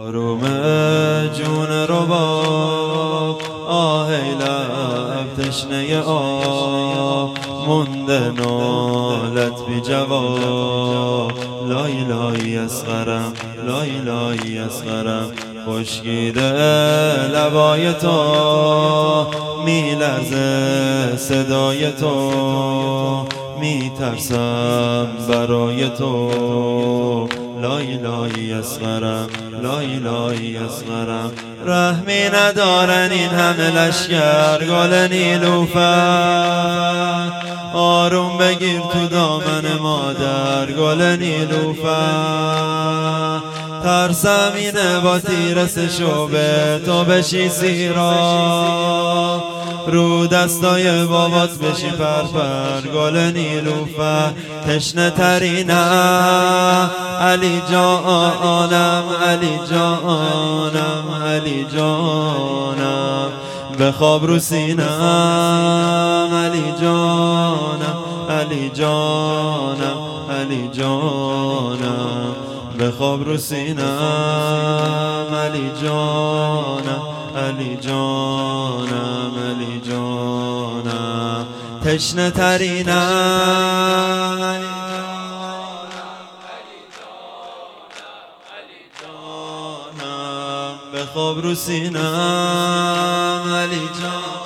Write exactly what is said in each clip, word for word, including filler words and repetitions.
آروم جون رباب، آه ای لب تشنه آب، مونده نالت بی جواب. لای لای اصغرم، لای لای اصغرم، خشکیده لبای تو، میلرزه صدای تو، میترسم برای تو. لای لای اصغرم، لای لای اصغرم، رحمی ندارن این همه لشکر گل نیلوفر. آروم بگیر تو دامن مادر گل نیلوفر. ترسم اینه با تیرس شعبه تو بشی سیرا، رو دستای بابات بشی پرپر گل نیلوفر. تشنه ترینم علی جانم، علی جانم، علی جانم، بخواب رو سینم علی جانم، علی جانم، علی جانم، بخواب رو سینم علی جانم، علی جانم، علی جانم، تشنه ترینم علی جانم، بخواب رو سینم علی جانم،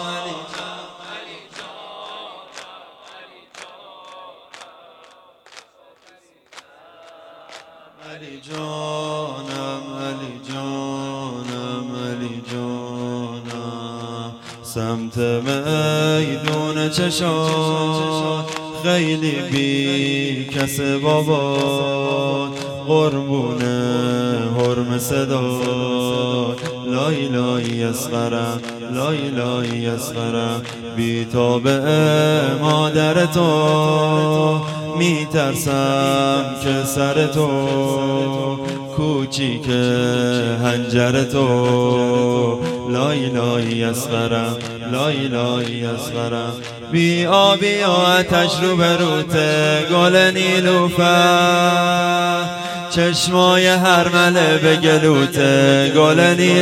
علی جانم، علی جانم، علی جانم. سمت میدون چشات خیلی بی کس بابات، قربونه حرم صدات. لای لای اصغرم، لای لای اصغرم، بی تابع مادر تو، میترسم که سر تو، کوچیک هنجر تو. لای لای اصغرم، لای لای اصغرم، بی آبی و آتش رو بروته گل نیلوفر. چشمای هر مله به گلوته گل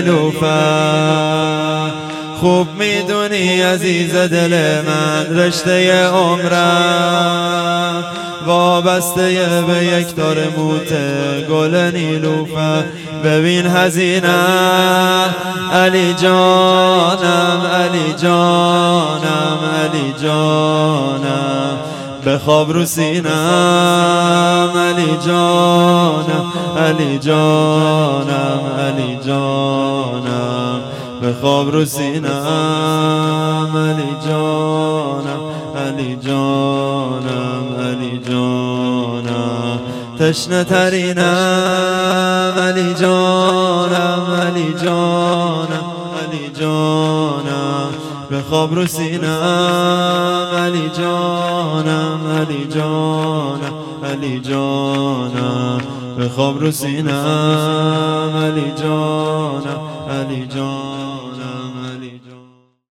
نیلوفر. خوب میدونی عزیز دل من رشته عمرم، وابسته به یک تار موته گل نیلوفر. ببین هزینم علی جانم، علی جانم، علی جانم، بخواب رو سینم علی جانم، علی جانم، علی جانم، بخواب رو سینم علی جانم، علی جانم، علی جانم، تشنه ترینم علی جانم، علی جانم، علی جانم، بخواب رو سینم علی جانم، علی جانم، علی جانم، بخواب رو سینم علی جانم، علی جانم.